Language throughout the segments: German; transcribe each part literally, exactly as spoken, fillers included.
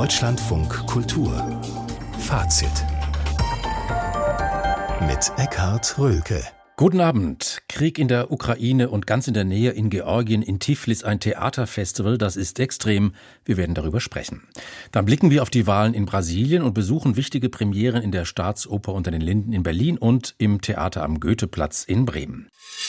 Deutschlandfunk Kultur Fazit mit Eckhard Röhlke. Guten Abend. Krieg in der Ukraine und ganz in der Nähe in Georgien in Tiflis ein Theaterfestival, das ist extrem. Wir werden darüber sprechen. Dann blicken wir auf die Wahlen in Brasilien und besuchen wichtige Premieren in der Staatsoper unter den Linden in Berlin und im Theater am Goetheplatz in Bremen.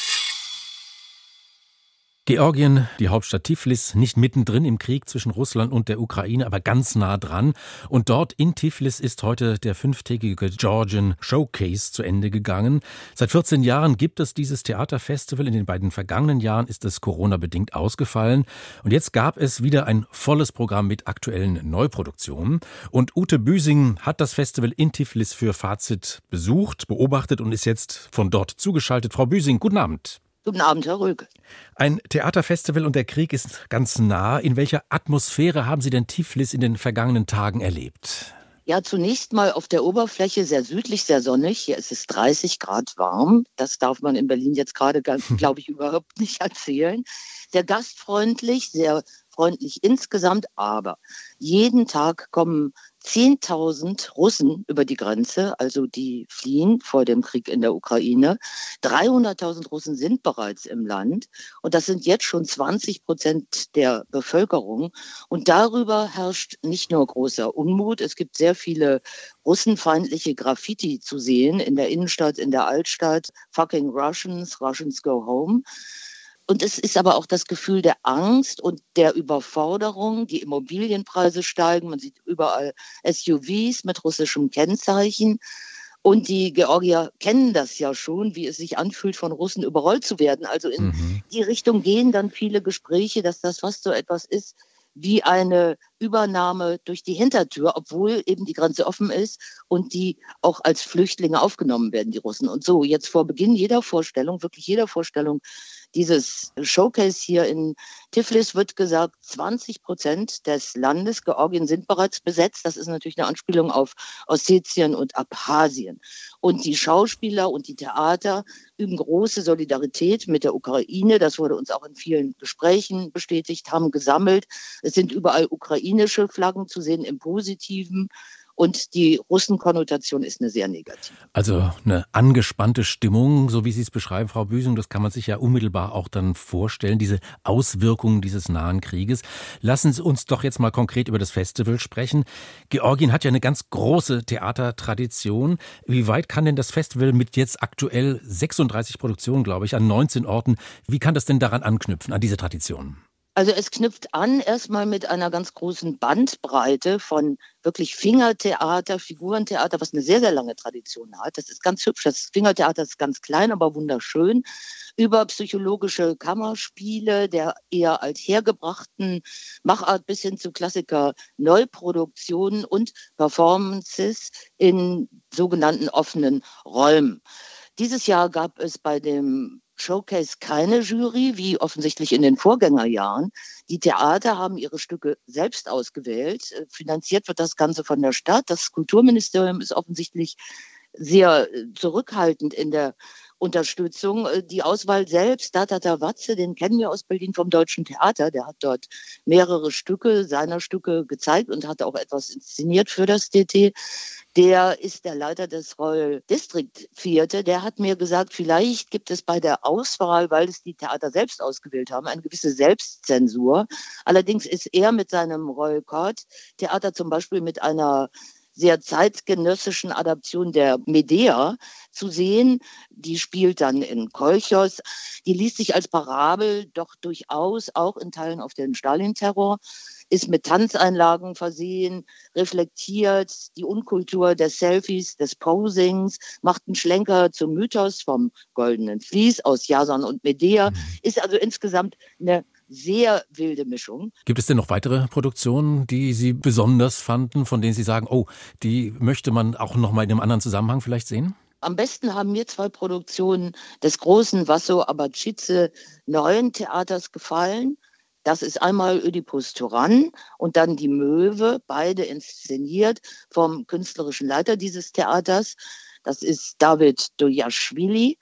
Georgien, die Hauptstadt Tiflis, nicht mittendrin im Krieg zwischen Russland und der Ukraine, aber ganz nah dran. Und dort in Tiflis ist heute der fünftägige Georgian Showcase zu Ende gegangen. Seit vierzehn Jahren gibt es dieses Theaterfestival. In den beiden vergangenen Jahren ist es Corona-bedingt ausgefallen. Und jetzt gab es wieder ein volles Programm mit aktuellen Neuproduktionen. Und Ute Büsing hat das Festival in Tiflis für Fazit besucht, beobachtet und ist jetzt von dort zugeschaltet. Frau Büsing, guten Abend. Guten Abend, Herr Röhlke. Ein Theaterfestival und der Krieg ist ganz nah. In welcher Atmosphäre haben Sie denn Tiflis in den vergangenen Tagen erlebt? Ja, zunächst mal auf der Oberfläche sehr südlich, sehr sonnig. Hier ist es dreißig Grad warm. Das darf man in Berlin jetzt gerade, glaube ich, überhaupt nicht erzählen. Sehr gastfreundlich, sehr freundlich insgesamt, aber jeden Tag kommen zehntausend Russen über die Grenze, also die fliehen vor dem Krieg in der Ukraine. dreihunderttausend Russen sind bereits im Land und das sind jetzt schon zwanzig Prozent der Bevölkerung. Und darüber herrscht nicht nur großer Unmut, es gibt sehr viele russenfeindliche Graffiti zu sehen in der Innenstadt, in der Altstadt. Fucking Russians, Russians go home. Und es ist aber auch das Gefühl der Angst und der Überforderung. Die Immobilienpreise steigen, man sieht überall S U Vs mit russischem Kennzeichen. Und die Georgier kennen das ja schon, wie es sich anfühlt, von Russen überrollt zu werden. Also in mhm. die Richtung gehen dann viele Gespräche, dass das fast so etwas ist wie eine Übernahme durch die Hintertür, obwohl eben die Grenze offen ist und die auch als Flüchtlinge aufgenommen werden, die Russen. Und so, jetzt vor Beginn jeder Vorstellung, wirklich jeder Vorstellung, dieses Showcase hier in Tiflis wird gesagt, zwanzig Prozent des Landes Georgien sind bereits besetzt. Das ist natürlich eine Anspielung auf Ossetien und Abchasien. Und die Schauspieler und die Theater üben große Solidarität mit der Ukraine. Das wurde uns auch in vielen Gesprächen bestätigt, haben gesammelt. Es sind überall ukrainische Flaggen zu sehen im Positiven. Und die Russenkonnotation ist eine sehr negative. Also eine angespannte Stimmung, so wie Sie es beschreiben, Frau Büsing, das kann man sich ja unmittelbar auch dann vorstellen, diese Auswirkungen dieses nahen Krieges. Lassen Sie uns doch jetzt mal konkret über das Festival sprechen. Georgien hat ja eine ganz große Theatertradition. Wie weit kann denn das Festival mit jetzt aktuell sechsunddreißig Produktionen, glaube ich, an neunzehn Orten, wie kann das denn daran anknüpfen, an diese Tradition? Also es knüpft an erstmal mit einer ganz großen Bandbreite von wirklich Fingertheater, Figurentheater, was eine sehr, sehr lange Tradition hat. Das ist ganz hübsch. Das Fingertheater ist ganz klein, aber wunderschön. Über psychologische Kammerspiele der eher althergebrachten Machart bis hin zu Klassiker-Neuproduktionen und Performances in sogenannten offenen Räumen. Dieses Jahr gab es bei dem Showcase keine Jury, wie offensichtlich in den Vorgängerjahren. Die Theater haben ihre Stücke selbst ausgewählt. Finanziert wird das Ganze von der Stadt. Das Kulturministerium ist offensichtlich sehr zurückhaltend in der Unterstützung. Die Auswahl selbst, Tatata Watze, den kennen wir aus Berlin vom Deutschen Theater. Der hat dort mehrere Stücke seiner Stücke gezeigt und hat auch etwas inszeniert für das D T. Der ist der Leiter des Royal District Theater. Der hat mir gesagt, vielleicht gibt es bei der Auswahl, weil es die Theater selbst ausgewählt haben, eine gewisse Selbstzensur. Allerdings ist er mit seinem Royal Court Theater zum Beispiel mit einer sehr zeitgenössischen Adaption der Medea zu sehen. Die spielt dann in Kolchos. Die liest sich als Parabel doch durchaus auch in Teilen auf den Stalin-Terror, ist mit Tanzeinlagen versehen, reflektiert die Unkultur des Selfies, des Posings, macht einen Schlenker zum Mythos vom Goldenen Vlies aus Jason und Medea, ist also insgesamt eine sehr wilde Mischung. Gibt es denn noch weitere Produktionen, die Sie besonders fanden, von denen Sie sagen, oh, die möchte man auch noch mal in einem anderen Zusammenhang vielleicht sehen? Am besten haben mir zwei Produktionen des großen Vasso Abbacice neuen Theaters gefallen. Das ist einmal Ödipus Tyrann und dann Die Möwe, beide inszeniert vom künstlerischen Leiter dieses Theaters. Das ist David Dojaschwili.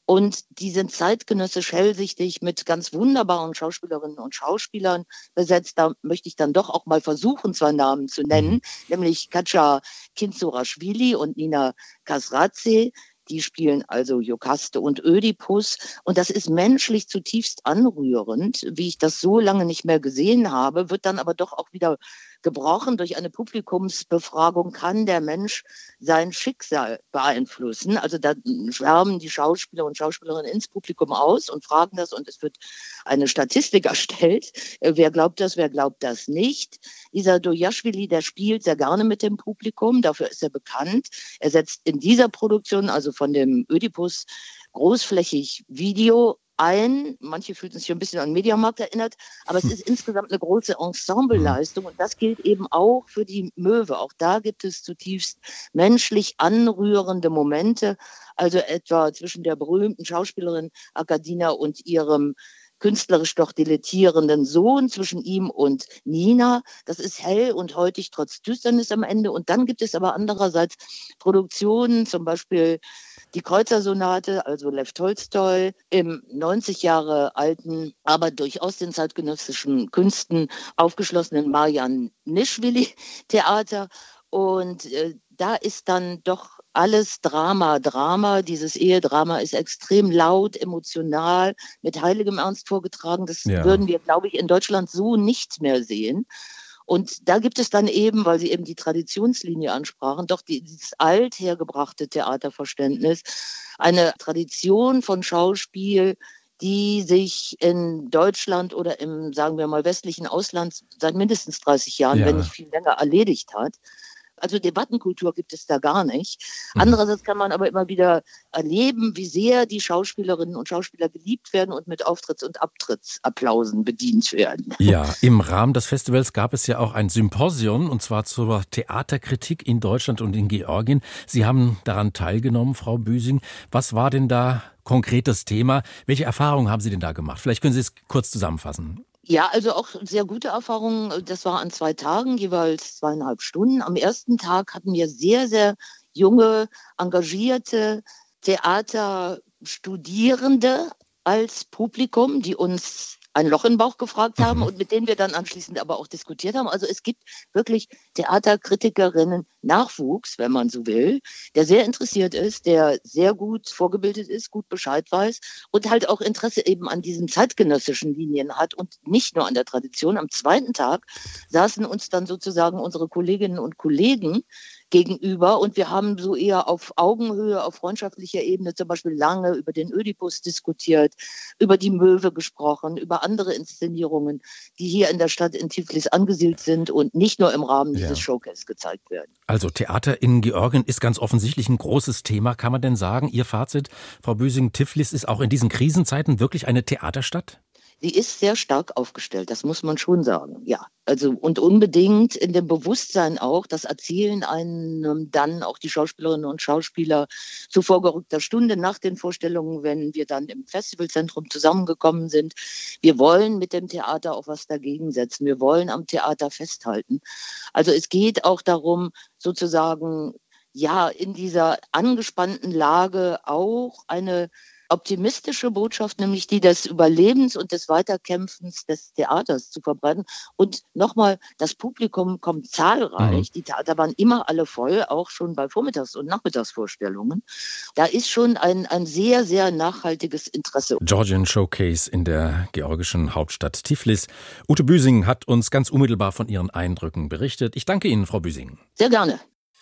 Und die sind zeitgenössisch hellsichtig mit ganz wunderbaren Schauspielerinnen und Schauspielern besetzt. Da möchte ich dann doch auch mal versuchen, zwei Namen zu nennen, mhm. nämlich Katja Kinzuraschwili und Nina Kasradze. Die spielen also Iokaste und Ödipus. Und das ist menschlich zutiefst anrührend, wie ich das so lange nicht mehr gesehen habe, wird dann aber doch auch wieder gebrochen durch eine Publikumsbefragung, kann der Mensch sein Schicksal beeinflussen. Also da schwärmen die Schauspieler und Schauspielerinnen ins Publikum aus und fragen das und es wird eine Statistik erstellt. Wer glaubt das, wer glaubt das nicht? Dieser Dojaschwili, der spielt sehr gerne mit dem Publikum, dafür ist er bekannt. Er setzt in dieser Produktion, also von dem Ödipus, großflächig Video ein. Manche fühlten sich ein bisschen an den Mediamarkt erinnert, aber es ist insgesamt eine große Ensembleleistung und das gilt eben auch für die Möwe. Auch da gibt es zutiefst menschlich anrührende Momente, also etwa zwischen der berühmten Schauspielerin Akadina und ihrem künstlerisch doch dilettierenden Sohn, zwischen ihm und Nina. Das ist hell und heutig trotz Düsternis am Ende. Und dann gibt es aber andererseits Produktionen, zum Beispiel die Kreuzersonate, also Lew Tolstoi, im neunzig Jahre alten, aber durchaus den zeitgenössischen Künsten aufgeschlossenen Marian Nischwili-Theater. Und äh, da ist dann doch alles Drama, Drama. Dieses Ehedrama ist extrem laut, emotional, mit heiligem Ernst vorgetragen. Das ja. würden wir, glaube ich, in Deutschland so nicht mehr sehen. Und da gibt es dann eben, weil Sie eben die Traditionslinie ansprachen, doch die, dieses althergebrachte Theaterverständnis, eine Tradition von Schauspiel, die sich in Deutschland oder im, sagen wir mal, westlichen Ausland seit mindestens dreißig Jahren, ja. wenn nicht viel länger, erledigt hat. Also Debattenkultur gibt es da gar nicht. Andererseits kann man aber immer wieder erleben, wie sehr die Schauspielerinnen und Schauspieler geliebt werden und mit Auftritts- und Abtrittsapplausen bedient werden. Ja, im Rahmen des Festivals gab es ja auch ein Symposium, und zwar zur Theaterkritik in Deutschland und in Georgien. Sie haben daran teilgenommen, Frau Büsing. Was war denn da konkretes Thema? Welche Erfahrungen haben Sie denn da gemacht? Vielleicht können Sie es kurz zusammenfassen. Ja, also auch sehr gute Erfahrungen. Das war an zwei Tagen, jeweils zweieinhalb Stunden. Am ersten Tag hatten wir sehr, sehr junge, engagierte Theaterstudierende als Publikum, die uns ein Loch im Bauch gefragt haben und mit denen wir dann anschließend aber auch diskutiert haben. Also es gibt wirklich Theaterkritikerinnen Nachwuchs, wenn man so will, der sehr interessiert ist, der sehr gut vorgebildet ist, gut Bescheid weiß und halt auch Interesse eben an diesen zeitgenössischen Linien hat und nicht nur an der Tradition. Am zweiten Tag saßen uns dann sozusagen unsere Kolleginnen und Kollegen gegenüber und wir haben so eher auf Augenhöhe, auf freundschaftlicher Ebene zum Beispiel lange über den Ödipus diskutiert, über die Möwe gesprochen, über andere Inszenierungen, die hier in der Stadt in Tiflis angesiedelt sind und nicht nur im Rahmen dieses ja. Showcase gezeigt werden. Also Theater in Georgien ist ganz offensichtlich ein großes Thema. Kann man denn sagen, Ihr Fazit, Frau Büsing, Tiflis ist auch in diesen Krisenzeiten wirklich eine Theaterstadt? Sie ist sehr stark aufgestellt, das muss man schon sagen, ja. Also und unbedingt in dem Bewusstsein auch, das erzählen einem dann auch die Schauspielerinnen und Schauspieler zu vorgerückter Stunde nach den Vorstellungen, wenn wir dann im Festivalzentrum zusammengekommen sind. Wir wollen mit dem Theater auch was dagegen setzen, wir wollen am Theater festhalten. Also es geht auch darum, sozusagen, ja, in dieser angespannten Lage auch eine optimistische Botschaft, nämlich die des Überlebens und des Weiterkämpfens des Theaters zu verbreiten. Und nochmal, das Publikum kommt zahlreich. Mhm. Die Theater waren immer alle voll, auch schon bei Vormittags- und Nachmittagsvorstellungen. Da ist schon ein, ein sehr, sehr nachhaltiges Interesse. Georgian Showcase in der georgischen Hauptstadt Tiflis. Ute Büsing hat uns ganz unmittelbar von ihren Eindrücken berichtet. Ich danke Ihnen, Frau Büsing. Sehr gerne.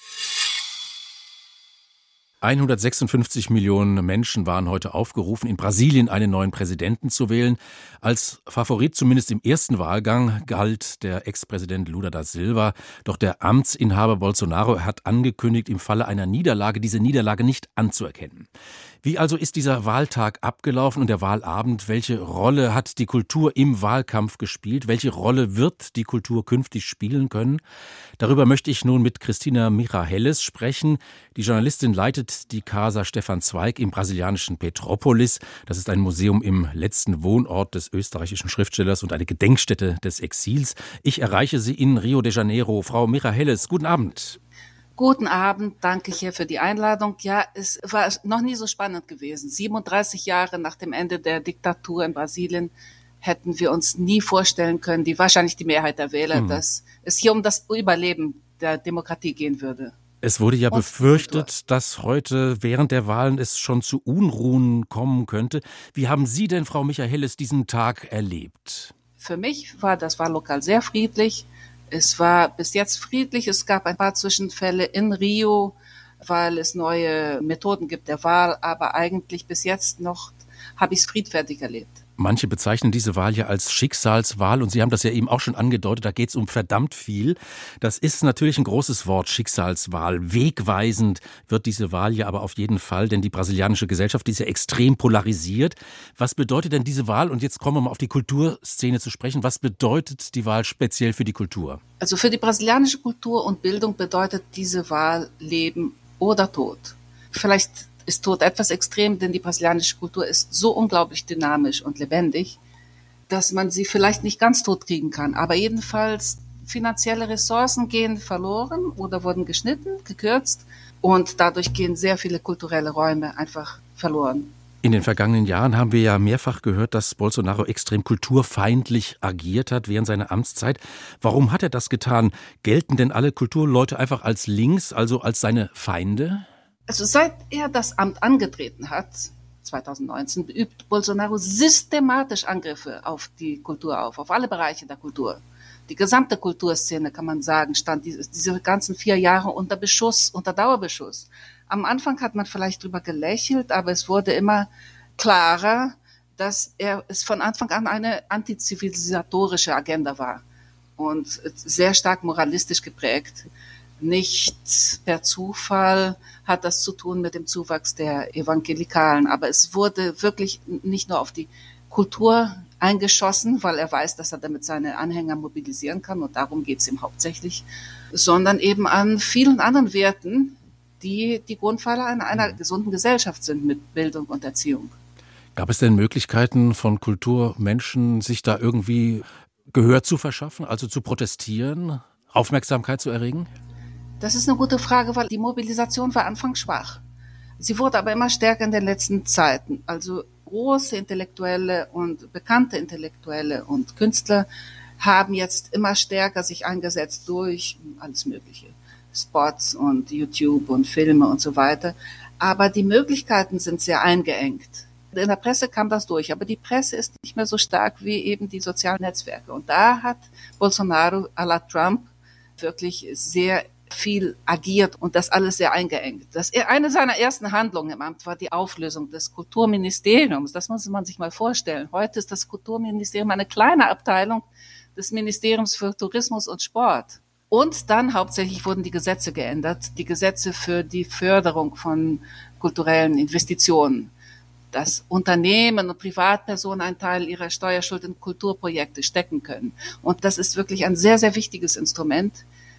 hundertsechsundfünfzig Millionen Menschen waren heute aufgerufen, in Brasilien einen neuen Präsidenten zu wählen. Als Favorit, zumindest im ersten Wahlgang, galt der Ex-Präsident Lula da Silva. Doch der Amtsinhaber Bolsonaro hat angekündigt, im Falle einer Niederlage diese Niederlage nicht anzuerkennen. Wie also ist dieser Wahltag abgelaufen und der Wahlabend? Welche Rolle hat die Kultur im Wahlkampf gespielt? Welche Rolle wird die Kultur künftig spielen können? Darüber möchte ich nun mit Christina Michaelis sprechen. Die Journalistin leitet die Casa Stefan Zweig im brasilianischen Petrópolis. Das ist ein Museum im letzten Wohnort des österreichischen Schriftstellers und eine Gedenkstätte des Exils. Ich erreiche Sie in Rio de Janeiro. Frau Michaelis, guten Abend. Guten Abend, danke hier für die Einladung. Ja, es war noch nie so spannend gewesen. siebenunddreißig Jahre nach dem Ende der Diktatur in Brasilien hätten wir uns nie vorstellen können, die wahrscheinlich die Mehrheit der Wähler, mhm. dass es hier um das Überleben der Demokratie gehen würde. Es wurde ja befürchtet, dass heute während der Wahlen es schon zu Unruhen kommen könnte. Wie haben Sie denn, Frau Michaelis, diesen Tag erlebt? Für mich war das Wahllokal sehr friedlich. Es war bis jetzt friedlich. Es gab ein paar Zwischenfälle in Rio, weil es neue Methoden gibt der Wahl. Aber eigentlich bis jetzt noch habe ich es friedfertig erlebt. Manche bezeichnen diese Wahl ja als Schicksalswahl und Sie haben das ja eben auch schon angedeutet, da geht es um verdammt viel. Das ist natürlich ein großes Wort, Schicksalswahl. Wegweisend wird diese Wahl ja aber auf jeden Fall, denn die brasilianische Gesellschaft die ist ja extrem polarisiert. Was bedeutet denn diese Wahl? Und jetzt kommen wir mal auf die Kulturszene zu sprechen. Was bedeutet die Wahl speziell für die Kultur? Also für die brasilianische Kultur und Bildung bedeutet diese Wahl Leben oder Tod. Vielleicht ist Tod etwas extrem, denn die brasilianische Kultur ist so unglaublich dynamisch und lebendig, dass man sie vielleicht nicht ganz tot kriegen kann. Aber jedenfalls finanzielle Ressourcen gehen verloren oder wurden geschnitten, gekürzt und dadurch gehen sehr viele kulturelle Räume einfach verloren. In den vergangenen Jahren haben wir ja mehrfach gehört, dass Bolsonaro extrem kulturfeindlich agiert hat während seiner Amtszeit. Warum hat er das getan? Gelten denn alle Kulturleute einfach als links, also als seine Feinde? Also seit er das Amt angetreten hat, zwanzig neunzehn, übt Bolsonaro systematisch Angriffe auf die Kultur auf, auf alle Bereiche der Kultur. Die gesamte Kulturszene, kann man sagen, stand diese, diese ganzen vier Jahre unter Beschuss, unter Dauerbeschuss. Am Anfang hat man vielleicht drüber gelächelt, aber es wurde immer klarer, dass er es von Anfang an eine antizivilisatorische Agenda war und sehr stark moralistisch geprägt. Nicht per Zufall hat das zu tun mit dem Zuwachs der Evangelikalen, aber es wurde wirklich nicht nur auf die Kultur eingeschossen, weil er weiß, dass er damit seine Anhänger mobilisieren kann und darum geht es ihm hauptsächlich, sondern eben an vielen anderen Werten, die die Grundpfeiler einer, einer gesunden Gesellschaft sind mit Bildung und Erziehung. Gab es denn Möglichkeiten von Kulturmenschen, sich da irgendwie Gehör zu verschaffen, also zu protestieren, Aufmerksamkeit zu erregen? Das ist eine gute Frage, weil die Mobilisation war anfangs schwach. Sie wurde aber immer stärker in den letzten Zeiten. Also große Intellektuelle und bekannte Intellektuelle und Künstler haben jetzt immer stärker sich eingesetzt durch alles Mögliche. Spots und YouTube und Filme und so weiter. Aber die Möglichkeiten sind sehr eingeengt. In der Presse kam das durch, aber die Presse ist nicht mehr so stark wie eben die sozialen Netzwerke. Und da hat Bolsonaro à la Trump wirklich sehr viel agiert und das alles sehr eingeengt. Das, eine seiner ersten Handlungen im Amt war die Auflösung des Kulturministeriums. Das muss man sich mal vorstellen. Heute ist das Kulturministerium eine kleine Abteilung des Ministeriums für Tourismus und Sport. Und dann hauptsächlich wurden die Gesetze geändert, die Gesetze für die Förderung von kulturellen Investitionen, dass Unternehmen und Privatpersonen einen Teil ihrer Steuerschuld in Kulturprojekte stecken können. Und das ist wirklich ein sehr, sehr wichtiges Instrument.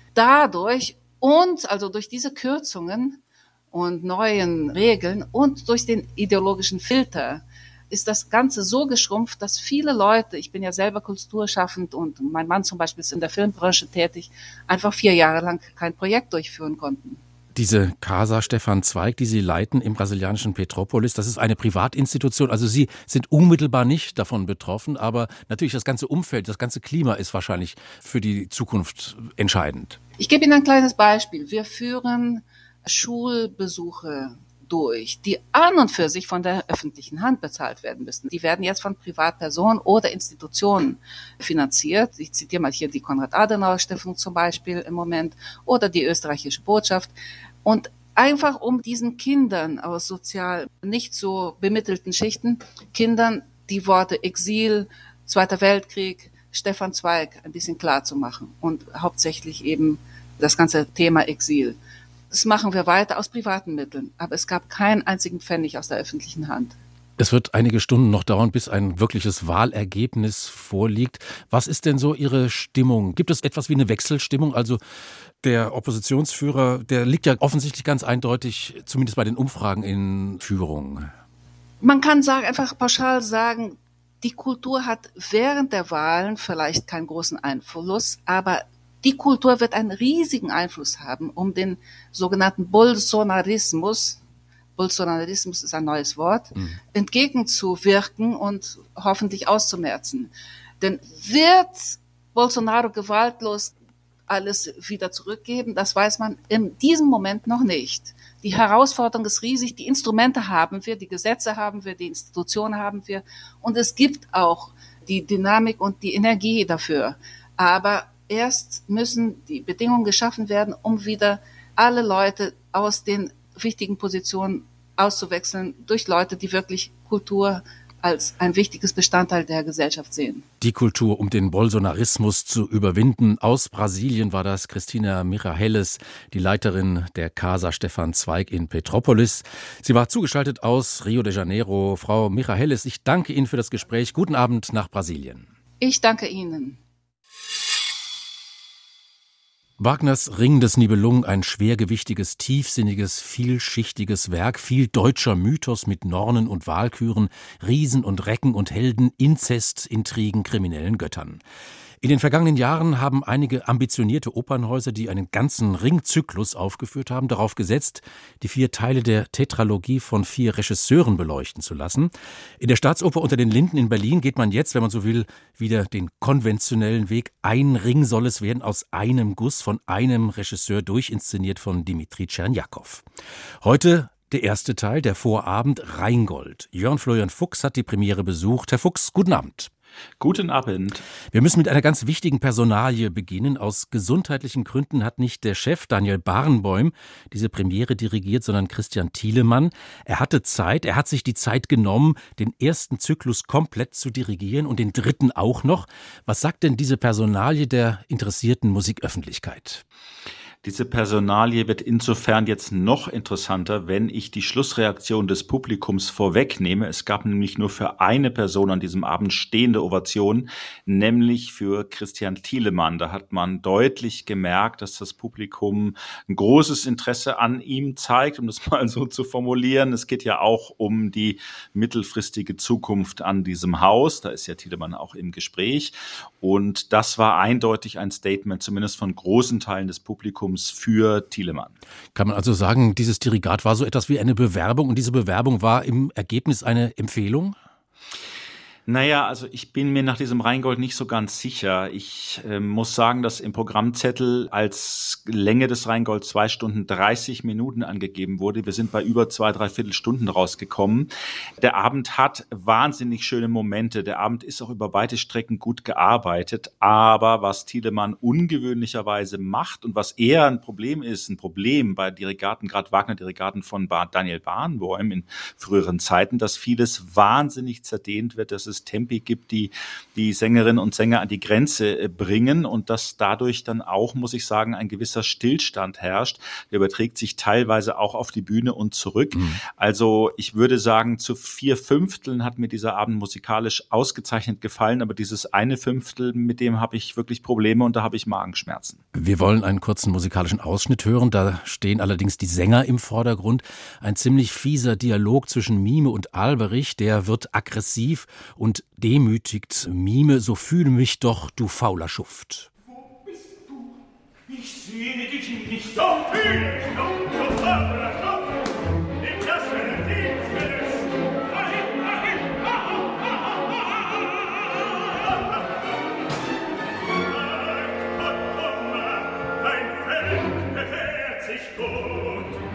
Dadurch und also durch diese Kürzungen und neuen Regeln und durch den ideologischen Filter ist das Ganze so geschrumpft, dass viele Leute, ich bin ja selber kulturschaffend und mein Mann zum Beispiel ist in der Filmbranche tätig, einfach vier Jahre lang kein Projekt durchführen konnten. Diese Casa Stefan Zweig, die Sie leiten im brasilianischen Petrópolis, das ist eine Privatinstitution. Also Sie sind unmittelbar nicht davon betroffen, aber natürlich das ganze Umfeld, das ganze Klima ist wahrscheinlich für die Zukunft entscheidend. Ich gebe Ihnen ein kleines Beispiel. Wir führen Schulbesuche durch, die an und für sich von der öffentlichen Hand bezahlt werden müssen. Die werden jetzt von Privatpersonen oder Institutionen finanziert. Ich zitiere mal hier die Konrad-Adenauer-Stiftung zum Beispiel im Moment oder die österreichische Botschaft. Und einfach um diesen Kindern aus sozial nicht so bemittelten Schichten, Kindern die Worte Exil, Zweiter Weltkrieg, Stefan Zweig ein bisschen klar zu machen und hauptsächlich eben das ganze Thema Exil. Das machen wir weiter aus privaten Mitteln, aber es gab keinen einzigen Pfennig aus der öffentlichen Hand. Es wird einige Stunden noch dauern, bis ein wirkliches Wahlergebnis vorliegt. Was ist denn so Ihre Stimmung? Gibt es etwas wie eine Wechselstimmung? Also der Oppositionsführer, der liegt ja offensichtlich ganz eindeutig, zumindest bei den Umfragen, in Führung. Man kann sagen, einfach pauschal sagen, die Kultur hat während der Wahlen vielleicht keinen großen Einfluss, aber Die Kultur wird einen riesigen Einfluss haben, um den sogenannten Bolsonarismus, Bolsonarismus ist ein neues Wort, mhm. entgegenzuwirken und hoffentlich auszumerzen. Denn wird Bolsonaro gewaltlos alles wieder zurückgeben? Das weiß man in diesem Moment noch nicht. Die Herausforderung ist riesig, die Instrumente haben wir, die Gesetze haben wir, die Institutionen haben wir und es gibt auch die Dynamik und die Energie dafür. Aber erst müssen die Bedingungen geschaffen werden, um wieder alle Leute aus den wichtigen Positionen auszuwechseln durch Leute, die wirklich Kultur als ein wichtiges Bestandteil der Gesellschaft sehen. Die Kultur, um den Bolsonarismus zu überwinden. Aus Brasilien war das Cristina Michaelis, die Leiterin der Casa Stefan Zweig in Petrópolis. Sie war zugeschaltet aus Rio de Janeiro. Frau Michaelis, ich danke Ihnen für das Gespräch. Guten Abend nach Brasilien. Ich danke Ihnen. Wagners Ring des Nibelungen, ein schwergewichtiges, tiefsinniges, vielschichtiges Werk, viel deutscher Mythos mit Nornen und Walküren, Riesen und Recken und Helden, Inzest, Intrigen, kriminellen Göttern. In den vergangenen Jahren haben einige ambitionierte Opernhäuser, die einen ganzen Ringzyklus aufgeführt haben, darauf gesetzt, die vier Teile der Tetralogie von vier Regisseuren beleuchten zu lassen. In der Staatsoper Unter den Linden in Berlin geht man jetzt, wenn man so will, wieder den konventionellen Weg. Ein Ring soll es werden, aus einem Guss von einem Regisseur, durchinszeniert von Dimitri Tscherniakow. Heute der erste Teil, der Vorabend, Rheingold. Jörn Florian Fuchs hat die Premiere besucht. Herr Fuchs, guten Abend. Guten Abend. Wir müssen mit einer ganz wichtigen Personalie beginnen. Aus gesundheitlichen Gründen hat nicht der Chef Daniel Barenboim diese Premiere dirigiert, sondern Christian Thielemann. Er hatte Zeit, er hat sich die Zeit genommen, den ersten Zyklus komplett zu dirigieren und den dritten auch noch. Was sagt denn diese Personalie der interessierten Musiköffentlichkeit? Diese Personalie wird insofern jetzt noch interessanter, wenn ich die Schlussreaktion des Publikums vorwegnehme. Es gab nämlich nur für eine Person an diesem Abend stehende Ovationen, nämlich für Christian Thielemann. Da hat man deutlich gemerkt, dass das Publikum ein großes Interesse an ihm zeigt, um das mal so zu formulieren. Es geht ja auch um die mittelfristige Zukunft an diesem Haus. Da ist ja Thielemann auch im Gespräch. Und das war eindeutig ein Statement, zumindest von großen Teilen des Publikums, für Thielemann. Kann man also sagen, dieses Dirigat war so etwas wie eine Bewerbung und diese Bewerbung war im Ergebnis eine Empfehlung? Naja, also ich bin mir nach diesem Rheingold nicht so ganz sicher. Ich äh, muss sagen, dass im Programmzettel als Länge des Rheingold zwei Stunden dreißig Minuten angegeben wurde. Wir sind bei über zwei, dreiviertel Stunden rausgekommen. Der Abend hat wahnsinnig schöne Momente. Der Abend ist auch über weite Strecken gut gearbeitet. Aber was Thielemann ungewöhnlicherweise macht und was eher ein Problem ist, ein Problem bei Dirigaten, gerade Wagner-Dirigaten von Daniel Barenboim in früheren Zeiten, dass vieles wahnsinnig zerdehnt wird, dass es Tempi gibt, die die Sängerinnen und Sänger an die Grenze bringen und dass dadurch dann auch, muss ich sagen, ein gewisser Stillstand herrscht. Der überträgt sich teilweise auch auf die Bühne und zurück. Mhm. Also ich würde sagen, zu vier Fünfteln hat mir dieser Abend musikalisch ausgezeichnet gefallen, aber dieses eine Fünftel, mit dem habe ich wirklich Probleme und da habe ich Magenschmerzen. Wir wollen einen kurzen musikalischen Ausschnitt hören. Da stehen allerdings die Sänger im Vordergrund. Ein ziemlich fieser Dialog zwischen Mime und Alberich, der wird aggressiv und demütigt Mime, so fühle mich doch, du fauler Schuft. Wo bist du? Ich sehe dich nicht, so fühle ich doch, du fauler Schuft. Nimm das für den Dienst, wenn es dahin, dahin, dein Feld bewährt sich gut.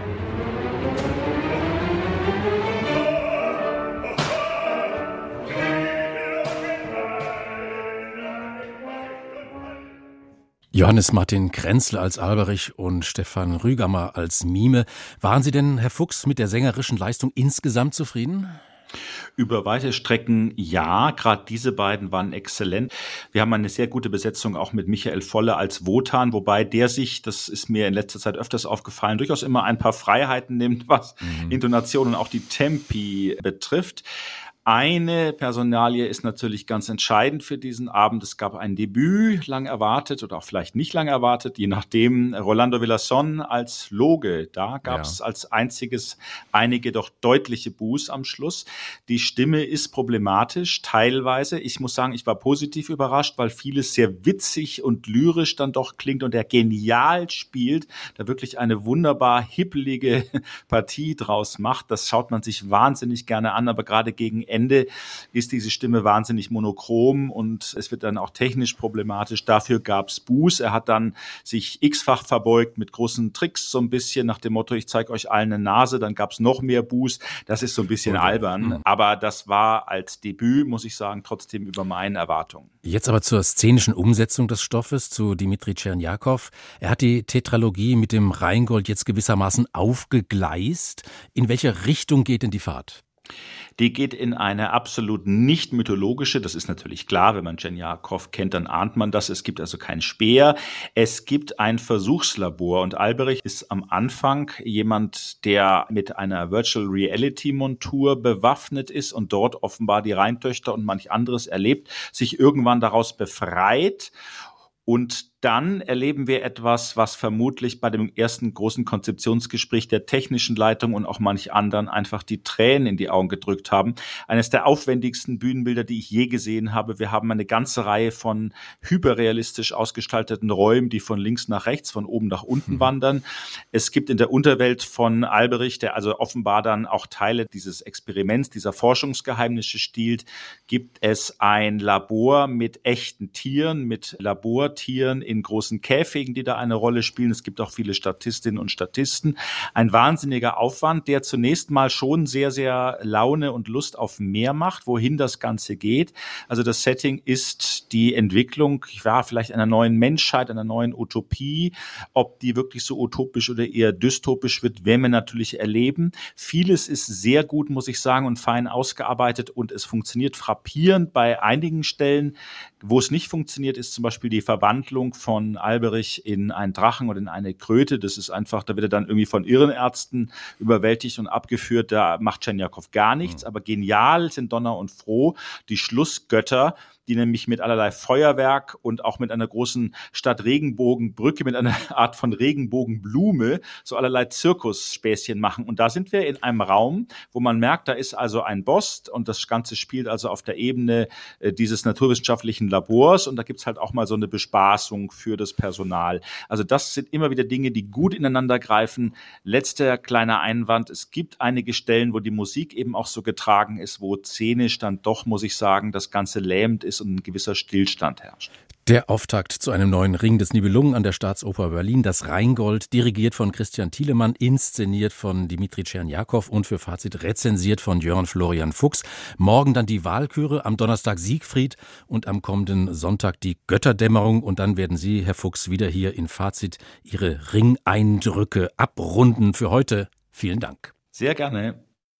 Johannes Martin Krenzl als Alberich und Stefan Rügammer als Mime. Waren Sie denn, Herr Fuchs, mit der sängerischen Leistung insgesamt zufrieden? Über weite Strecken ja, gerade diese beiden waren exzellent. Wir haben eine sehr gute Besetzung auch mit Michael Volle als Wotan, wobei der sich, das ist mir in letzter Zeit öfters aufgefallen, durchaus immer ein paar Freiheiten nimmt, was mhm. Intonation und auch die Tempi betrifft. Eine Personalie ist natürlich ganz entscheidend für diesen Abend. Es gab ein Debüt, lang erwartet oder auch vielleicht nicht lang erwartet, je nachdem. Rolando Villazón als Loge. Da gab es ja als einziges einige doch deutliche Buß am Schluss. Die Stimme ist problematisch, teilweise. Ich muss sagen, ich war positiv überrascht, weil vieles sehr witzig und lyrisch dann doch klingt und er genial spielt, da wirklich eine wunderbar hippelige Partie draus macht. Das schaut man sich wahnsinnig gerne an, aber gerade gegen Ende ist diese Stimme wahnsinnig monochrom und es wird dann auch technisch problematisch. Dafür gab es Buß. Er hat dann sich x-fach verbeugt mit großen Tricks, so ein bisschen nach dem Motto, ich zeige euch allen eine Nase, dann gab es noch mehr Buß. Das ist so ein bisschen okay. albern, aber das war als Debüt, muss ich sagen, trotzdem über meine Erwartungen. Jetzt aber zur szenischen Umsetzung des Stoffes, zu Dmitri Tscherniakow. Er hat die Tetralogie mit dem Rheingold jetzt gewissermaßen aufgegleist. In welche Richtung geht denn die Fahrt? Die geht in eine absolut nicht mythologische, das ist natürlich klar, wenn man Tscherniakow kennt, dann ahnt man das. Es gibt also kein Speer, es gibt ein Versuchslabor und Alberich ist am Anfang jemand, der mit einer Virtual Reality Montur bewaffnet ist und dort offenbar die Rheintöchter und manch anderes erlebt, sich irgendwann daraus befreit. Und dann erleben wir etwas, was vermutlich bei dem ersten großen Konzeptionsgespräch der technischen Leitung und auch manch anderen einfach die Tränen in die Augen gedrückt haben. Eines der aufwendigsten Bühnenbilder, die ich je gesehen habe. Wir haben eine ganze Reihe von hyperrealistisch ausgestalteten Räumen, die von links nach rechts, von oben nach unten mhm. wandern. Es gibt in der Unterwelt von Alberich, der also offenbar dann auch Teile dieses Experiments, dieser Forschungsgeheimnisse stiehlt, gibt es ein Labor mit echten Tieren, mit Labortieren in großen Käfigen, die da eine Rolle spielen. Es gibt auch viele Statistinnen und Statisten. Ein wahnsinniger Aufwand, der zunächst mal schon sehr, sehr Laune und Lust auf mehr macht, wohin das Ganze geht. Also das Setting ist die Entwicklung, ja, vielleicht einer neuen Menschheit, einer neuen Utopie. Ob die wirklich so utopisch oder eher dystopisch wird, werden wir natürlich erleben. Vieles ist sehr gut, muss ich sagen, und fein ausgearbeitet und es funktioniert frappierend bei einigen Stellen. Wo es nicht funktioniert, ist zum Beispiel die Verwandlung von Alberich in einen Drachen oder in eine Kröte. Das ist einfach, da wird er dann irgendwie von Irrenärzten überwältigt und abgeführt. Da macht Tscherniakow gar nichts. Aber genial sind Donner und Froh, die Schlussgötter, die nämlich mit allerlei Feuerwerk und auch mit einer großen Stadt-Regenbogenbrücke, mit einer Art von Regenbogenblume, so allerlei Zirkusspäßchen machen. Und da sind wir in einem Raum, wo man merkt, da ist also ein Boss und das Ganze spielt also auf der Ebene äh, dieses naturwissenschaftlichen Labors und da gibt's halt auch mal so eine Bespaßung für das Personal. Also das sind immer wieder Dinge, die gut ineinander greifen. Letzter kleiner Einwand, es gibt einige Stellen, wo die Musik eben auch so getragen ist, wo szenisch dann doch, muss ich sagen, das Ganze lähmend ist und ein gewisser Stillstand herrscht. Der Auftakt zu einem neuen Ring des Nibelungen an der Staatsoper Berlin, das Rheingold, dirigiert von Christian Thielemann, inszeniert von Dmitri Tscherniakow und für Fazit rezensiert von Jörn Florian Fuchs. Morgen dann die Walküre, am Donnerstag Siegfried und am kommenden Sonntag die Götterdämmerung. Und dann werden Sie, Herr Fuchs, wieder hier in Fazit Ihre Ringeindrücke abrunden. Für heute vielen Dank. Sehr gerne.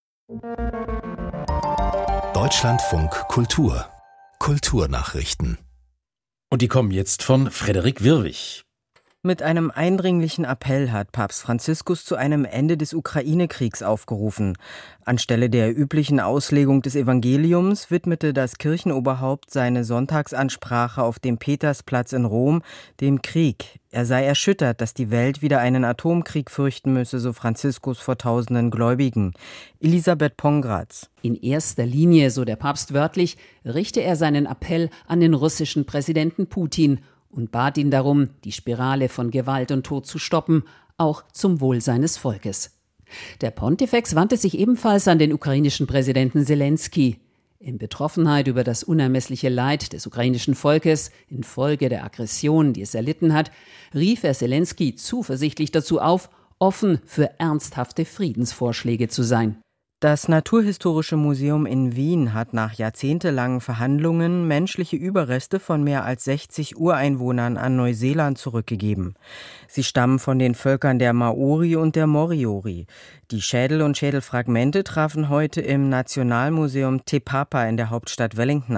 Deutschlandfunk Kultur. Kulturnachrichten. Und die kommen jetzt von Frederik Wirwig. Mit einem eindringlichen Appell hat Papst Franziskus zu einem Ende des Ukraine-Kriegs aufgerufen. Anstelle der üblichen Auslegung des Evangeliums widmete das Kirchenoberhaupt seine Sonntagsansprache auf dem Petersplatz in Rom dem Krieg. Er sei erschüttert, dass die Welt wieder einen Atomkrieg fürchten müsse, so Franziskus vor tausenden Gläubigen. Elisabeth Pongratz. In erster Linie, so der Papst wörtlich, richte er seinen Appell an den russischen Präsidenten Putin und bat ihn darum, die Spirale von Gewalt und Tod zu stoppen, auch zum Wohl seines Volkes. Der Pontifex wandte sich ebenfalls an den ukrainischen Präsidenten Selenskyj. In Betroffenheit über das unermessliche Leid des ukrainischen Volkes infolge der Aggression, die es erlitten hat, rief er Selenskyj zuversichtlich dazu auf, offen für ernsthafte Friedensvorschläge zu sein. Das Naturhistorische Museum in Wien hat nach jahrzehntelangen Verhandlungen menschliche Überreste von mehr als sechzig Ureinwohnern an Neuseeland zurückgegeben. Sie stammen von den Völkern der Maori und der Moriori. Die Schädel und Schädelfragmente trafen heute im Nationalmuseum Te Papa in der Hauptstadt Wellington ein.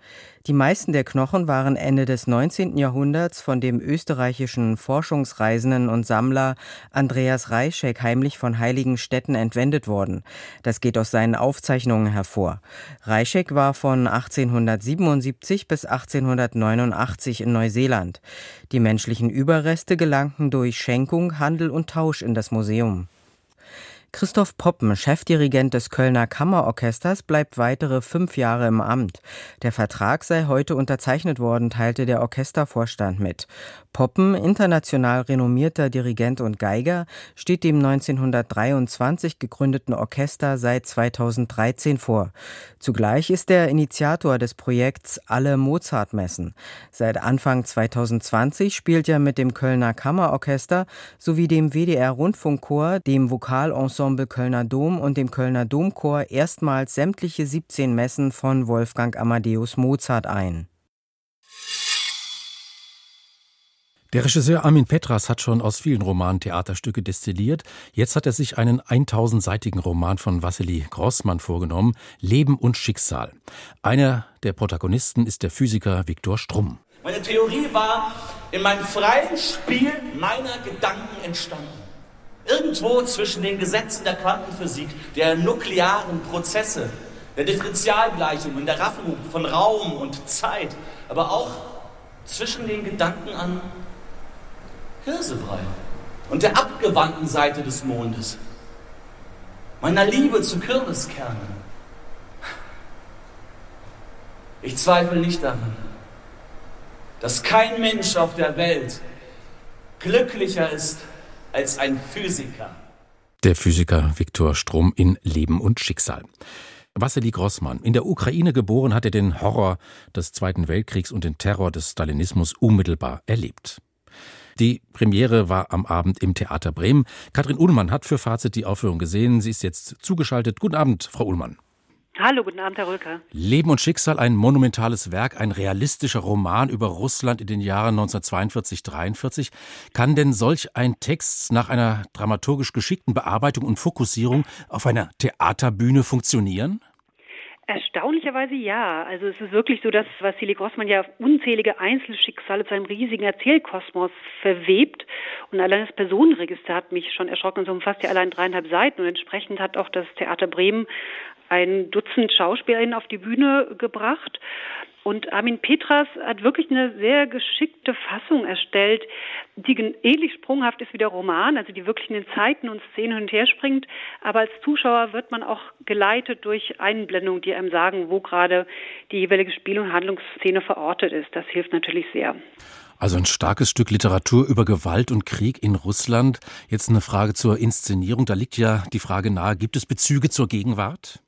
Die meisten der Knochen waren Ende des neunzehnten Jahrhunderts von dem österreichischen Forschungsreisenden und Sammler Andreas Reischek heimlich von heiligen Stätten entwendet worden. Das geht aus seinen Aufzeichnungen hervor. Reischek war von achtzehnhundertsiebenundsiebzig bis achtzehnhundertneunundachtzig in Neuseeland. Die menschlichen Überreste gelangten durch Schenkung, Handel und Tausch in das Museum. Christoph Poppen, Chefdirigent des Kölner Kammerorchesters, bleibt weitere fünf Jahre im Amt. Der Vertrag sei heute unterzeichnet worden, teilte der Orchestervorstand mit. Poppen, international renommierter Dirigent und Geiger, steht dem neunzehnhundertdreiundzwanzig gegründeten Orchester seit zweitausenddreizehn vor. Zugleich ist er Initiator des Projekts Alle Mozart-Messen. Seit Anfang zweitausendzwanzig spielt er mit dem Kölner Kammerorchester sowie dem W D R-Rundfunkchor, dem Vokalensemble Kölner Dom und dem Kölner Domchor erstmals sämtliche siebzehn Messen von Wolfgang Amadeus Mozart ein. Der Regisseur Armin Petras hat schon aus vielen Romanen Theaterstücke destilliert. Jetzt hat er sich einen tausendseitigen Roman von Wassily Grossmann vorgenommen, Leben und Schicksal. Einer der Protagonisten ist der Physiker Viktor Strumm. Meine Theorie war in meinem freien Spiel meiner Gedanken entstanden. Irgendwo zwischen den Gesetzen der Quantenphysik, der nuklearen Prozesse, der Differentialgleichungen, der Raffung von Raum und Zeit, aber auch zwischen den Gedanken an Hirsebrei und der abgewandten Seite des Mondes, meiner Liebe zu Kürbiskernen. Ich zweifle nicht daran, dass kein Mensch auf der Welt glücklicher ist als ein Physiker. Der Physiker Viktor Strumm in Leben und Schicksal. Wassily Grossmann, in der Ukraine geboren, hat er den Horror des Zweiten Weltkriegs und den Terror des Stalinismus unmittelbar erlebt. Die Premiere war am Abend im Theater Bremen. Katrin Uhlmann hat für Fazit die Aufführung gesehen. Sie ist jetzt zugeschaltet. Guten Abend, Frau Uhlmann. Hallo, guten Abend, Herr Rülker. Leben und Schicksal, ein monumentales Werk, ein realistischer Roman über Russland in den Jahren neunzehnhundertzweiundvierzig dreiundvierzig. Kann denn solch ein Text nach einer dramaturgisch geschickten Bearbeitung und Fokussierung auf einer Theaterbühne funktionieren? Erstaunlicherweise ja. Also es ist wirklich so, dass Wassily Grossmann ja unzählige Einzelschicksale zu einem riesigen Erzählkosmos verwebt. Und allein das Personenregister hat mich schon erschrocken. Es umfasst ja allein dreieinhalb Seiten. Und entsprechend hat auch das Theater Bremen ein Dutzend Schauspielerinnen auf die Bühne gebracht. Und Armin Petras hat wirklich eine sehr geschickte Fassung erstellt, die ähnlich sprunghaft ist wie der Roman, also die wirklich in den Zeiten und Szenen hin und her springt. Aber als Zuschauer wird man auch geleitet durch Einblendungen, die einem sagen, wo gerade die jeweilige Spiel- und Handlungsszene verortet ist. Das hilft natürlich sehr. Also ein starkes Stück Literatur über Gewalt und Krieg in Russland. Jetzt eine Frage zur Inszenierung. Da liegt ja die Frage nahe, gibt es Bezüge zur Gegenwart?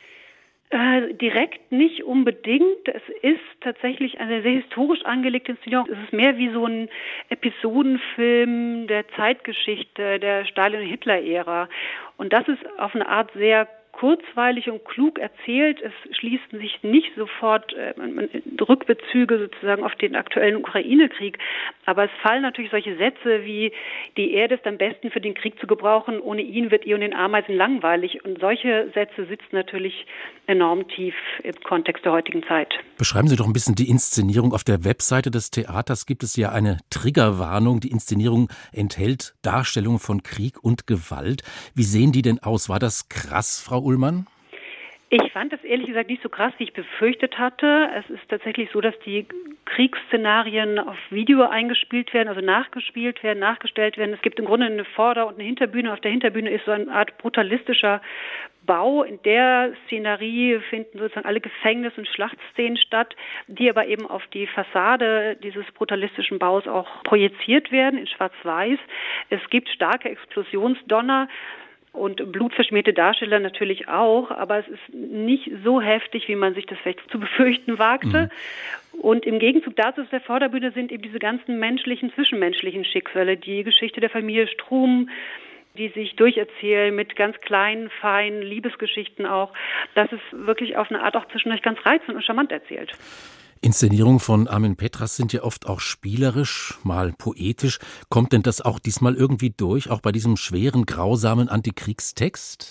Äh, direkt nicht unbedingt. Es ist tatsächlich eine sehr historisch angelegte Inszenierung. Es ist mehr wie so ein Episodenfilm der Zeitgeschichte der Stalin- und Hitler-Ära. Und das ist auf eine Art sehr kurzweilig und klug erzählt. Es schließen sich nicht sofort äh, Rückbezüge sozusagen auf den aktuellen Ukraine-Krieg, aber es fallen natürlich solche Sätze wie, die Erde ist am besten für den Krieg zu gebrauchen, ohne ihn wird ihr und den Ameisen langweilig. Und solche Sätze sitzen natürlich enorm tief im Kontext der heutigen Zeit. Beschreiben Sie doch ein bisschen die Inszenierung. Auf der Webseite des Theaters gibt es ja eine Triggerwarnung. Die Inszenierung enthält Darstellungen von Krieg und Gewalt. Wie sehen die denn aus? War das krass, Frau Uhlmann? Ich fand das ehrlich gesagt nicht so krass, wie ich befürchtet hatte. Es ist tatsächlich so, dass die Kriegsszenarien auf Video eingespielt werden, also nachgespielt werden, nachgestellt werden. Es gibt im Grunde eine Vorder- und eine Hinterbühne. Auf der Hinterbühne ist so eine Art brutalistischer Bau. In der Szenerie finden sozusagen alle Gefängnis- und Schlachtszenen statt, die aber eben auf die Fassade dieses brutalistischen Baus auch projiziert werden in Schwarz-Weiß. Es gibt starke Explosionsdonner und blutverschmierte Darsteller natürlich auch, aber es ist nicht so heftig, wie man sich das vielleicht zu befürchten wagte. Mhm. Und im Gegenzug dazu auf der Vorderbühne sind eben diese ganzen menschlichen, zwischenmenschlichen Schicksale, die Geschichte der Familie Strumm, die sich durcherzählen mit ganz kleinen, feinen Liebesgeschichten auch. Das ist wirklich auf eine Art auch zwischendurch ganz reizend und charmant erzählt. Inszenierungen von Armin Petras sind ja oft auch spielerisch, mal poetisch. Kommt denn das auch diesmal irgendwie durch, auch bei diesem schweren, grausamen Antikriegstext?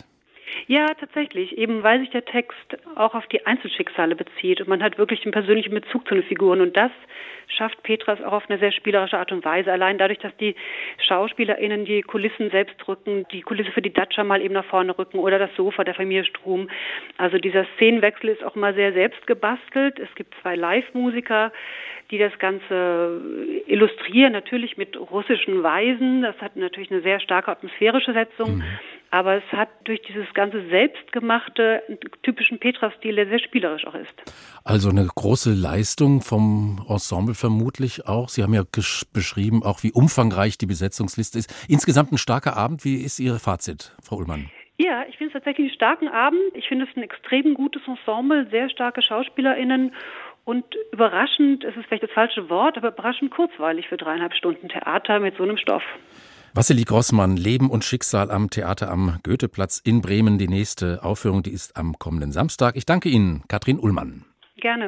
Ja, tatsächlich. Eben weil sich der Text auch auf die Einzelschicksale bezieht und man hat wirklich einen persönlichen Bezug zu den Figuren und das schafft Petras auch auf eine sehr spielerische Art und Weise. Allein dadurch, dass die SchauspielerInnen die Kulissen selbst rücken, die Kulisse für die Datscha mal eben nach vorne rücken oder das Sofa der Familie Strum. Also dieser Szenenwechsel ist auch immer sehr selbst gebastelt. Es gibt zwei Live-Musiker, die das Ganze illustrieren, natürlich mit russischen Weisen. Das hat natürlich eine sehr starke atmosphärische Setzung. Mhm. Aber es hat durch dieses ganze Selbstgemachte einen typischen Petra-Stil, der sehr spielerisch auch ist. Also eine große Leistung vom Ensemble vermutlich auch. Sie haben ja gesch- beschrieben, auch wie umfangreich die Besetzungsliste ist. Insgesamt ein starker Abend. Wie ist Ihr Fazit, Frau Ullmann? Ja, ich finde es tatsächlich einen starken Abend. Ich finde es ein extrem gutes Ensemble, sehr starke SchauspielerInnen. Und überraschend, es ist vielleicht das falsche Wort, aber überraschend kurzweilig für dreieinhalb Stunden Theater mit so einem Stoff. Wassily Grossmann, Leben und Schicksal am Theater am Goetheplatz in Bremen. Die nächste Aufführung, die ist am kommenden Samstag. Ich danke Ihnen, Katrin Ullmann. Gerne.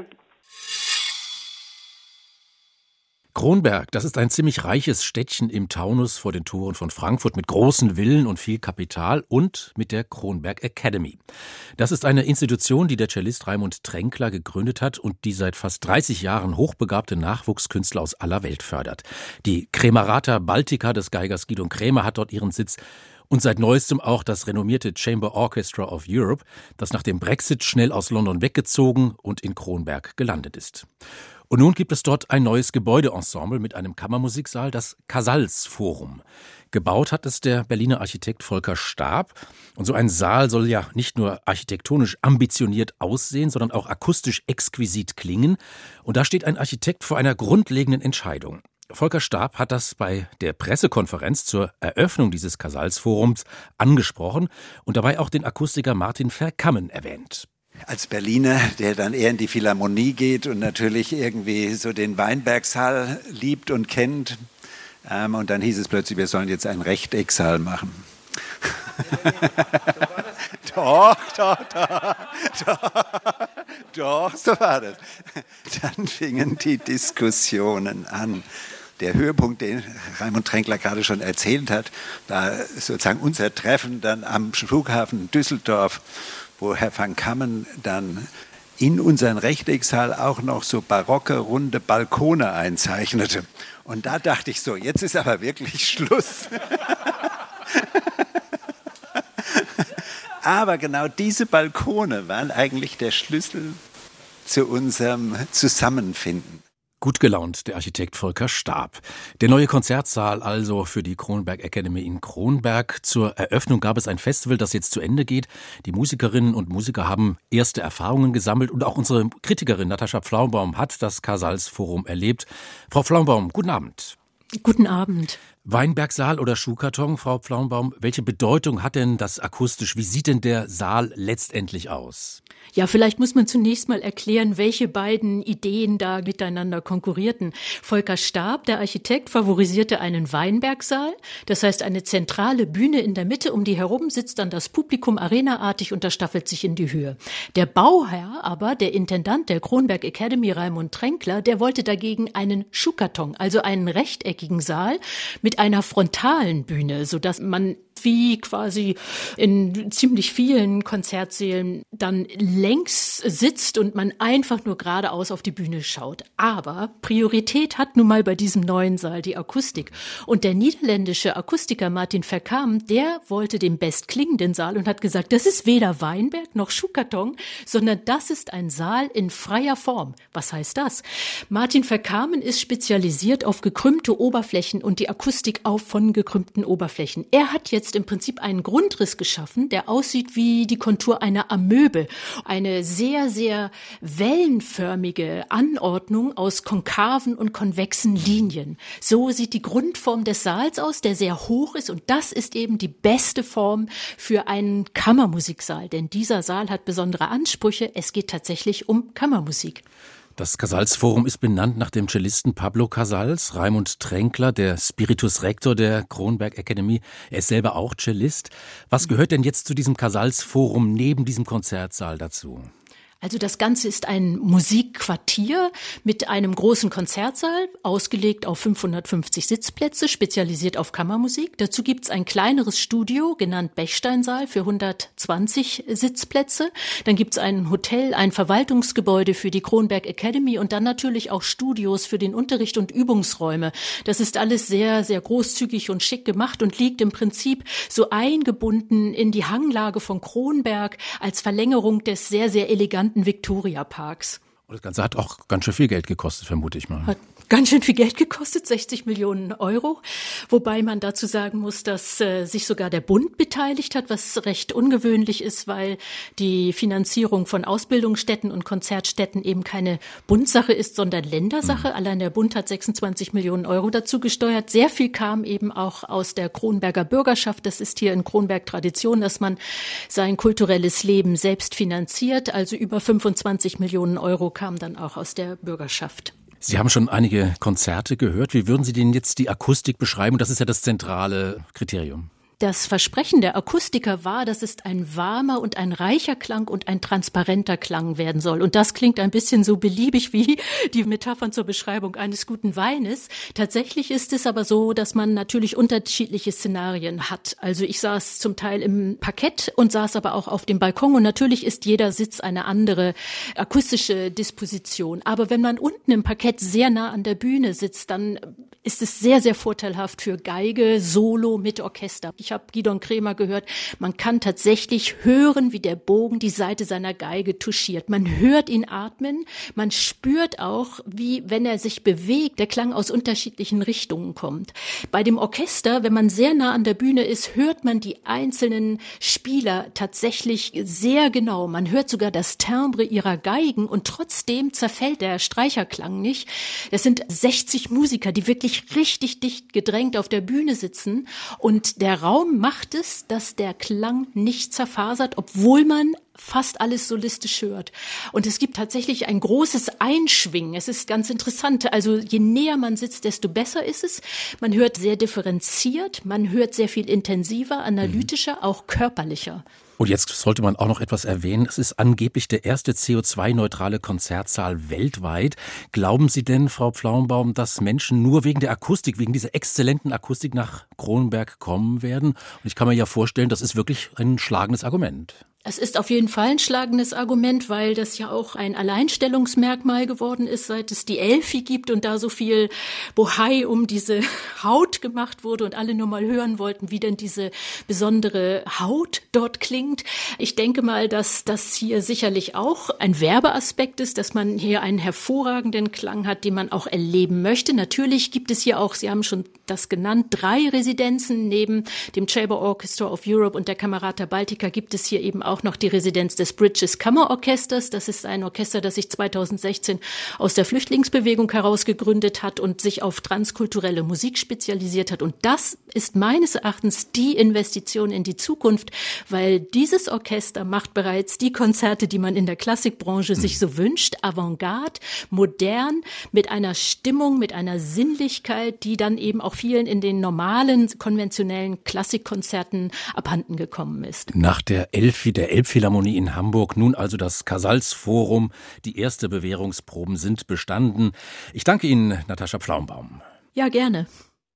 Kronberg, das ist ein ziemlich reiches Städtchen im Taunus vor den Toren von Frankfurt mit großen Villen und viel Kapital und mit der Kronberg Academy. Das ist eine Institution, die der Cellist Raimund Tränkler gegründet hat und die seit fast dreißig Jahren hochbegabte Nachwuchskünstler aus aller Welt fördert. Die Kremerata Baltica des Geigers Gidon Kremer hat dort ihren Sitz. Und seit neuestem auch das renommierte Chamber Orchestra of Europe, das nach dem Brexit schnell aus London weggezogen und in Kronberg gelandet ist. Und nun gibt es dort ein neues Gebäudeensemble mit einem Kammermusiksaal, das Casals-Forum. Gebaut hat es der Berliner Architekt Volker Staab. Und so ein Saal soll ja nicht nur architektonisch ambitioniert aussehen, sondern auch akustisch exquisit klingen. Und da steht ein Architekt vor einer grundlegenden Entscheidung. Volker Staab hat das bei der Pressekonferenz zur Eröffnung dieses Casals-Forums angesprochen und dabei auch den Akustiker Martin Verkammen erwähnt. Als Berliner, der dann eher in die Philharmonie geht und natürlich irgendwie so den Weinbergsaal liebt und kennt. Ähm, und dann hieß es plötzlich, wir sollen jetzt einen Rechtecksaal machen. doch, doch, doch, doch, doch, so war das. Dann fingen die Diskussionen an. Der Höhepunkt, den Raimund Tränkler gerade schon erzählt hat, war sozusagen unser Treffen dann am Flughafen Düsseldorf, wo Herr van Kammen dann in unseren Rechtecksaal auch noch so barocke, runde Balkone einzeichnete. Und da dachte ich so, jetzt ist aber wirklich Schluss. Aber genau diese Balkone waren eigentlich der Schlüssel zu unserem Zusammenfinden. Gut gelaunt, der Architekt Volker Staab. Der neue Konzertsaal also für die Kronberg Academy in Kronberg. Zur Eröffnung gab es ein Festival, das jetzt zu Ende geht. Die Musikerinnen und Musiker haben erste Erfahrungen gesammelt und auch unsere Kritikerin Natascha Pflaumbaum hat das Casals-Forum erlebt. Frau Pflaumbaum, guten Abend. Guten Abend. Weinbergsaal oder Schuhkarton, Frau Pflaumbaum, welche Bedeutung hat denn das akustisch? Wie sieht denn der Saal letztendlich aus? Ja, vielleicht muss man zunächst mal erklären, welche beiden Ideen da miteinander konkurrierten. Volker Staab, der Architekt, favorisierte einen Weinbergsaal, das heißt eine zentrale Bühne in der Mitte, um die herum sitzt dann das Publikum arenaartig und das staffelt sich in die Höhe. Der Bauherr aber, der Intendant der Kronberg Academy, Raimund Tränkler, der wollte dagegen einen Schuhkarton, also einen rechteckigen Saal mit einer frontalen Bühne, sodass man wie quasi in ziemlich vielen Konzertsälen dann längs sitzt und man einfach nur geradeaus auf die Bühne schaut. Aber Priorität hat nun mal bei diesem neuen Saal die Akustik. Und der niederländische Akustiker Martin Verkammen, der wollte den bestklingenden Saal und hat gesagt, das ist weder Weinberg noch Schuhkarton, sondern das ist ein Saal in freier Form. Was heißt das? Martin Verkammen ist spezialisiert auf gekrümmte Oberflächen und die Akustik auf von gekrümmten Oberflächen. Er hat jetzt im Prinzip einen Grundriss geschaffen, der aussieht wie die Kontur einer Amöbe. Eine sehr, sehr wellenförmige Anordnung aus konkaven und konvexen Linien. So sieht die Grundform des Saals aus, der sehr hoch ist. Und das ist eben die beste Form für einen Kammermusiksaal. Denn dieser Saal hat besondere Ansprüche. Es geht tatsächlich um Kammermusik. Das Casals-Forum ist benannt nach dem Cellisten Pablo Casals. Raimund Tränkler, der Spiritus Rector der Kronberg Academy, er ist selber auch Cellist. Was gehört denn jetzt zu diesem Casals-Forum neben diesem Konzertsaal dazu? Also das Ganze ist ein Musikquartier mit einem großen Konzertsaal, ausgelegt auf fünfhundertfünfzig Sitzplätze, spezialisiert auf Kammermusik. Dazu gibt's ein kleineres Studio, genannt Bechsteinsaal, für hundertzwanzig Sitzplätze. Dann gibt's ein Hotel, ein Verwaltungsgebäude für die Kronberg Academy und dann natürlich auch Studios für den Unterricht und Übungsräume. Das ist alles sehr, sehr großzügig und schick gemacht und liegt im Prinzip so eingebunden in die Hanglage von Kronberg als Verlängerung des sehr, sehr eleganten Victoria Parks. Und das Ganze hat auch ganz schön viel Geld gekostet, vermute ich mal. Hat ganz schön viel Geld gekostet, sechzig Millionen Euro. Wobei man dazu sagen muss, dass äh, sich sogar der Bund beteiligt hat, was recht ungewöhnlich ist, weil die Finanzierung von Ausbildungsstätten und Konzertstätten eben keine Bundsache ist, sondern Ländersache. Mhm. Allein der Bund hat sechsundzwanzig Millionen Euro dazu gesteuert. Sehr viel kam eben auch aus der Kronberger Bürgerschaft. Das ist hier in Kronberg Tradition, dass man sein kulturelles Leben selbst finanziert. Also über fünfundzwanzig Millionen Euro kam dann auch aus der Bürgerschaft. Sie haben schon einige Konzerte gehört. Wie würden Sie denn jetzt die Akustik beschreiben? Das ist ja das zentrale Kriterium. Das Versprechen der Akustiker war, dass es ein warmer und ein reicher Klang und ein transparenter Klang werden soll. Und das klingt ein bisschen so beliebig wie die Metaphern zur Beschreibung eines guten Weines. Tatsächlich ist es aber so, dass man natürlich unterschiedliche Szenarien hat. Also ich saß zum Teil im Parkett und saß aber auch auf dem Balkon. Und natürlich ist jeder Sitz eine andere akustische Disposition. Aber wenn man unten im Parkett sehr nah an der Bühne sitzt, dann ist es sehr, sehr vorteilhaft für Geige, Solo mit Orchester. Ich habe Gidon Kremer gehört, man kann tatsächlich hören, wie der Bogen die Seite seiner Geige touchiert. Man hört ihn atmen, man spürt auch, wie, wenn er sich bewegt, der Klang aus unterschiedlichen Richtungen kommt. Bei dem Orchester, wenn man sehr nah an der Bühne ist, hört man die einzelnen Spieler tatsächlich sehr genau. Man hört sogar das Timbre ihrer Geigen und trotzdem zerfällt der Streicherklang nicht. Es sind sechzig Musiker, die wirklich richtig dicht gedrängt auf der Bühne sitzen und der Raum macht es, dass der Klang nicht zerfasert, obwohl man fast alles solistisch hört. Und es gibt tatsächlich ein großes Einschwingen. Es ist ganz interessant. Also je näher man sitzt, desto besser ist es. Man hört sehr differenziert, man hört sehr viel intensiver, analytischer, auch körperlicher. Und jetzt sollte man auch noch etwas erwähnen. Es ist angeblich der erste C O zwei neutrale Konzertsaal weltweit. Glauben Sie denn, Frau Pflaumenbaum, dass Menschen nur wegen der Akustik, wegen dieser exzellenten Akustik nach Kronberg kommen werden? Und ich kann mir ja vorstellen, das ist wirklich ein schlagendes Argument. Es ist auf jeden Fall ein schlagendes Argument, weil das ja auch ein Alleinstellungsmerkmal geworden ist, seit es die Elfi gibt und da so viel Bohai um diese Haut gemacht wurde und alle nur mal hören wollten, wie denn diese besondere Haut dort klingt. Ich denke mal, dass das hier sicherlich auch ein Werbeaspekt ist, dass man hier einen hervorragenden Klang hat, den man auch erleben möchte. Natürlich gibt es hier auch, Sie haben schon das genannt, drei Residenzen. Neben dem Chamber Orchestra of Europe und der Camerata Baltica gibt es hier eben auch noch die Residenz des Bridges Kammerorchesters. Das ist ein Orchester, das sich zweitausendsechzehn aus der Flüchtlingsbewegung heraus gegründet hat und sich auf transkulturelle Musik spezialisiert hat. Und das ist meines Erachtens die Investition in die Zukunft, weil dieses Orchester macht bereits die Konzerte, die man in der Klassikbranche mhm. sich so wünscht. Avantgarde, modern, mit einer Stimmung, mit einer Sinnlichkeit, die dann eben auch vielen in den normalen, konventionellen Klassikkonzerten abhanden gekommen ist. Nach der Elfi, der Elbphilharmonie in Hamburg, nun also das Casals-Forum. Die erste Bewährungsproben sind bestanden. Ich danke Ihnen, Natascha Pflaumenbaum. Ja, gerne.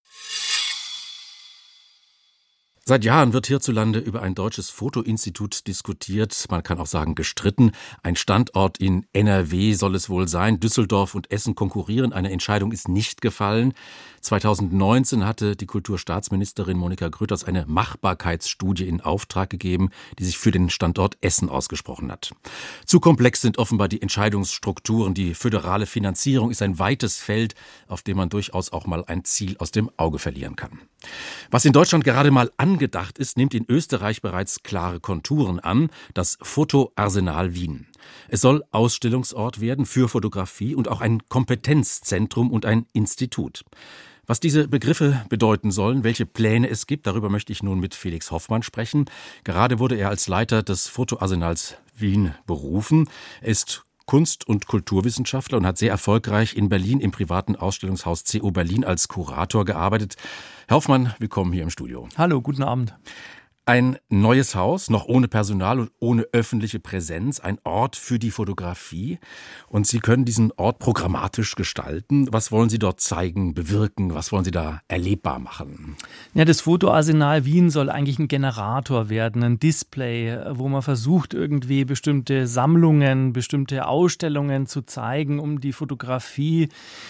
Seit Jahren wird hierzulande über ein deutsches Fotoinstitut diskutiert, man kann auch sagen gestritten. Ein Standort in N R W soll es wohl sein. Düsseldorf und Essen konkurrieren. Eine Entscheidung ist nicht gefallen. zweitausendneunzehn hatte die Kulturstaatsministerin Monika Grütters eine Machbarkeitsstudie in Auftrag gegeben, die sich für den Standort Essen ausgesprochen hat. Zu komplex sind offenbar die Entscheidungsstrukturen. Die föderale Finanzierung ist ein weites Feld, auf dem man durchaus auch mal ein Ziel aus dem Auge verlieren kann. Was in Deutschland gerade mal angedacht ist, nimmt in Österreich bereits klare Konturen an, das Fotoarsenal Wien. Es soll Ausstellungsort werden für Fotografie und auch ein Kompetenzzentrum und ein Institut. Was diese Begriffe bedeuten sollen, welche Pläne es gibt, darüber möchte ich nun mit Felix Hoffmann sprechen. Gerade wurde er als Leiter des Fotoarsenals Wien berufen. Er ist Kunst- und Kulturwissenschaftler und hat sehr erfolgreich in Berlin im privaten Ausstellungshaus C O Berlin als Kurator gearbeitet. Herr Hoffmann, willkommen hier im Studio. Hallo, guten Abend. Ein neues Haus, noch ohne Personal und ohne öffentliche Präsenz, ein Ort für die Fotografie. Und Sie können diesen Ort programmatisch gestalten. Was wollen Sie dort zeigen, bewirken? Was wollen Sie da erlebbar machen? Ja, das Fotoarsenal Wien soll eigentlich ein Generator werden, ein Display, wo man versucht, irgendwie bestimmte Sammlungen, bestimmte Ausstellungen zu zeigen, um die Fotografie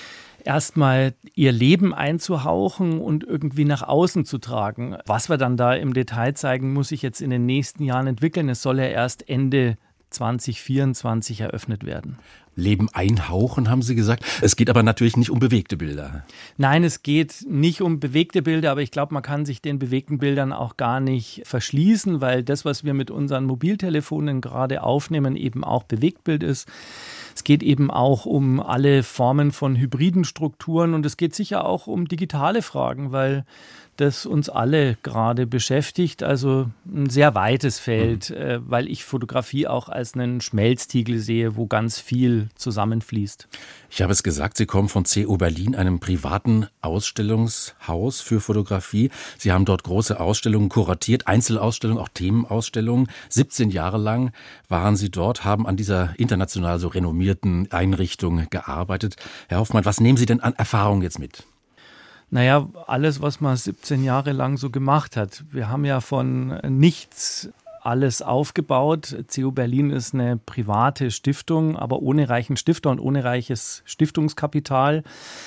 erstmal ihr Leben einzuhauchen und irgendwie nach außen zu tragen. Was wir dann da im Detail zeigen, muss sich jetzt in den nächsten Jahren entwickeln. Es soll ja erst Ende zwanzig vierundzwanzig eröffnet werden. Leben einhauchen, haben Sie gesagt. Es geht aber natürlich nicht um bewegte Bilder. Nein, es geht nicht um bewegte Bilder, aber ich glaube, man kann sich den bewegten Bildern auch gar nicht verschließen, weil das, was wir mit unseren Mobiltelefonen gerade aufnehmen, eben auch Bewegtbild ist. Es geht eben auch um alle Formen von hybriden Strukturen und es geht sicher auch um digitale Fragen, weil das uns alle gerade beschäftigt. Also ein sehr weites Feld, mhm. äh, weil ich Fotografie auch als einen Schmelztiegel sehe, wo ganz viel zusammenfließt. Ich habe es gesagt, Sie kommen von C O Berlin, einem privaten Ausstellungshaus für Fotografie. Sie haben dort große Ausstellungen kuratiert, Einzelausstellungen, auch Themenausstellungen. siebzehn Jahre lang waren Sie dort, haben an dieser international so renommierten Einrichtung gearbeitet. Herr Hoffmann, was nehmen Sie denn an Erfahrung jetzt mit? Naja, alles, was man siebzehn Jahre lang so gemacht hat. Wir haben ja von nichts alles aufgebaut. C O Berlin ist eine private Stiftung, aber ohne reichen Stifter und ohne reiches Stiftungskapital.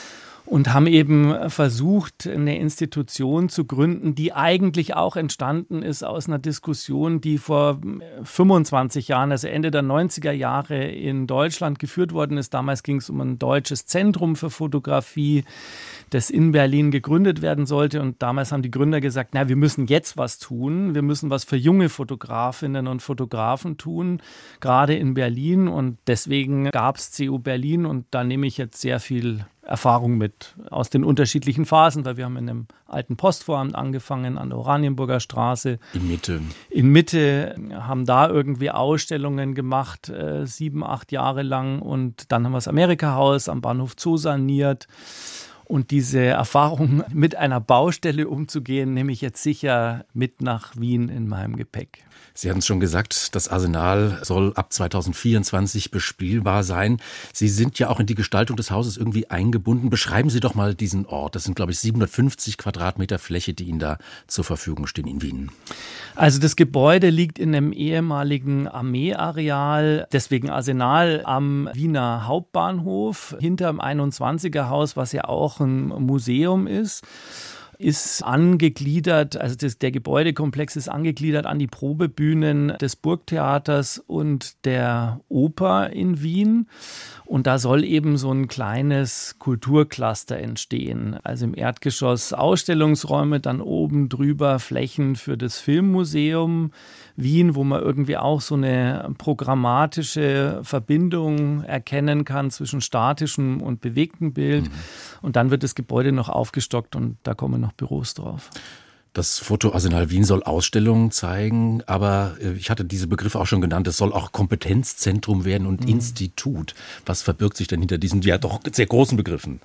Und haben eben versucht, eine Institution zu gründen, die eigentlich auch entstanden ist aus einer Diskussion, die vor fünfundzwanzig Jahren, also Ende der neunziger Jahre in Deutschland geführt worden ist. Damals ging es um ein deutsches Zentrum für Fotografie, das in Berlin gegründet werden sollte. Und damals haben die Gründer gesagt, na, wir müssen jetzt was tun. Wir müssen was für junge Fotografinnen und Fotografen tun, gerade in Berlin. Und deswegen gab es C O Berlin und da nehme ich jetzt sehr viel Erfahrung mit aus den unterschiedlichen Phasen, weil wir haben in einem alten Postvoramt angefangen, an der Oranienburger Straße. In Mitte. In Mitte, haben da irgendwie Ausstellungen gemacht, äh, sieben, acht Jahre lang und dann haben wir das Amerika-Haus am Bahnhof Zoo saniert. Und diese Erfahrung, mit einer Baustelle umzugehen, nehme ich jetzt sicher mit nach Wien in meinem Gepäck. Sie haben es schon gesagt, das Arsenal soll ab zweitausendvierundzwanzig bespielbar sein. Sie sind ja auch in die Gestaltung des Hauses irgendwie eingebunden. Beschreiben Sie doch mal diesen Ort. Das sind, glaube ich, siebenhundertfünfzig Quadratmeter Fläche, die Ihnen da zur Verfügung stehen in Wien. Also das Gebäude liegt in einem ehemaligen Armeeareal, deswegen Arsenal am Wiener Hauptbahnhof, hinterm einundzwanziger Haus, was ja auch ein Museum ist. Ist angegliedert, also das, der Gebäudekomplex ist angegliedert an die Probebühnen des Burgtheaters und der Oper in Wien. Und da soll eben so ein kleines Kulturcluster entstehen. Also im Erdgeschoss Ausstellungsräume, dann oben drüber Flächen für das Filmmuseum Wien, wo man irgendwie auch so eine programmatische Verbindung erkennen kann zwischen statischem und bewegtem Bild. Mhm. Und dann wird das Gebäude noch aufgestockt und da kommen noch Büros drauf. Das Fotoarsenal Wien soll Ausstellungen zeigen, aber ich hatte diese Begriffe auch schon genannt, es soll auch Kompetenzzentrum werden und mhm. Institut. Was verbirgt sich denn hinter diesen ja doch sehr großen Begriffen?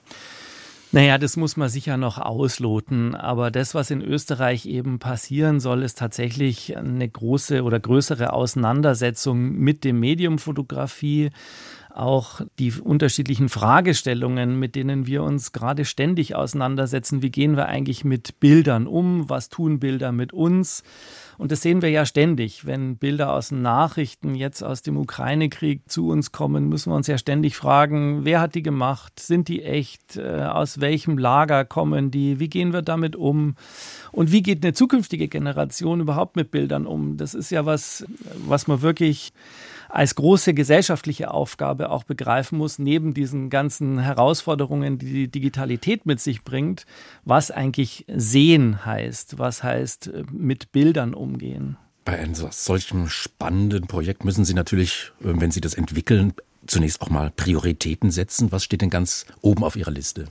Naja, das muss man sicher noch ausloten, aber das, was in Österreich eben passieren soll, ist tatsächlich eine große oder größere Auseinandersetzung mit dem Medium Fotografie. Auch die unterschiedlichen Fragestellungen, mit denen wir uns gerade ständig auseinandersetzen. Wie gehen wir eigentlich mit Bildern um? Was tun Bilder mit uns? Und das sehen wir ja ständig. Wenn Bilder aus den Nachrichten jetzt aus dem Ukraine-Krieg zu uns kommen, müssen wir uns ja ständig fragen, wer hat die gemacht? Sind die echt? Aus welchem Lager kommen die? Wie gehen wir damit um? Und wie geht eine zukünftige Generation überhaupt mit Bildern um? Das ist ja was, was man wirklich als große gesellschaftliche Aufgabe auch begreifen muss, neben diesen ganzen Herausforderungen, die die Digitalität mit sich bringt, was eigentlich sehen heißt, was heißt mit Bildern umgehen. Bei einem solchen spannenden Projekt müssen Sie natürlich, wenn Sie das entwickeln, zunächst auch mal Prioritäten setzen. Was steht denn ganz oben auf Ihrer Liste?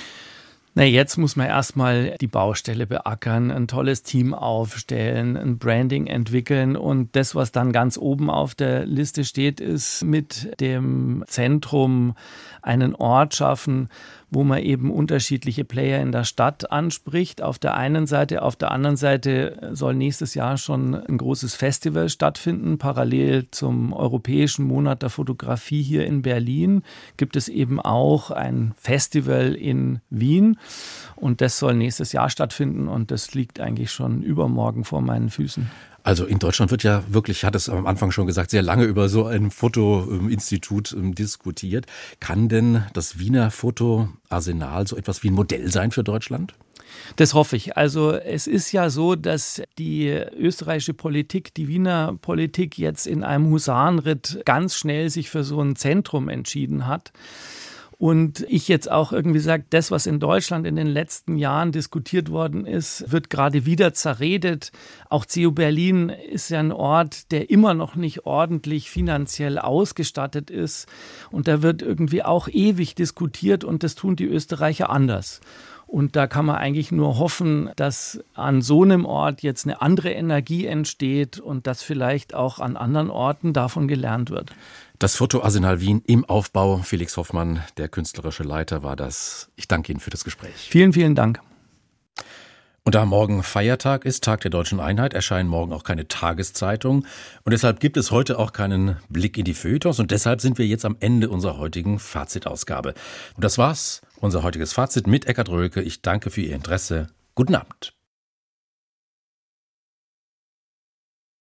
Na, jetzt muss man erstmal die Baustelle beackern, ein tolles Team aufstellen, ein Branding entwickeln und das, was dann ganz oben auf der Liste steht, ist mit dem Zentrum einen Ort schaffen, wo man eben unterschiedliche Player in der Stadt anspricht. Auf der einen Seite, auf der anderen Seite soll nächstes Jahr schon ein großes Festival stattfinden. Parallel zum Europäischen Monat der Fotografie hier in Berlin gibt es eben auch ein Festival in Wien. Und das soll nächstes Jahr stattfinden und das liegt eigentlich schon übermorgen vor meinen Füßen. Also in Deutschland wird ja wirklich, ich hatte es am Anfang schon gesagt, sehr lange über so ein Fotoinstitut diskutiert. Kann denn das Wiener Fotoarsenal so etwas wie ein Modell sein für Deutschland? Das hoffe ich. Also es ist ja so, dass die österreichische Politik, die Wiener Politik jetzt in einem Husarenritt ganz schnell sich für so ein Zentrum entschieden hat. Und ich jetzt auch irgendwie sage, das, was in Deutschland in den letzten Jahren diskutiert worden ist, wird gerade wieder zerredet. Auch C U Berlin ist ja ein Ort, der immer noch nicht ordentlich finanziell ausgestattet ist. Und da wird irgendwie auch ewig diskutiert und das tun die Österreicher anders. Und da kann man eigentlich nur hoffen, dass an so einem Ort jetzt eine andere Energie entsteht und dass vielleicht auch an anderen Orten davon gelernt wird. Das Fotoarsenal Wien im Aufbau. Felix Hoffmann, der künstlerische Leiter, war das. Ich danke Ihnen für das Gespräch. Vielen, vielen Dank. Und da morgen Feiertag ist, Tag der Deutschen Einheit, erscheinen morgen auch keine Tageszeitungen. Und deshalb gibt es heute auch keinen Blick in die Feuilletons. Und deshalb sind wir jetzt am Ende unserer heutigen Fazitausgabe. Und das war's, unser heutiges Fazit mit Eckhard Rölke. Ich danke für Ihr Interesse. Guten Abend.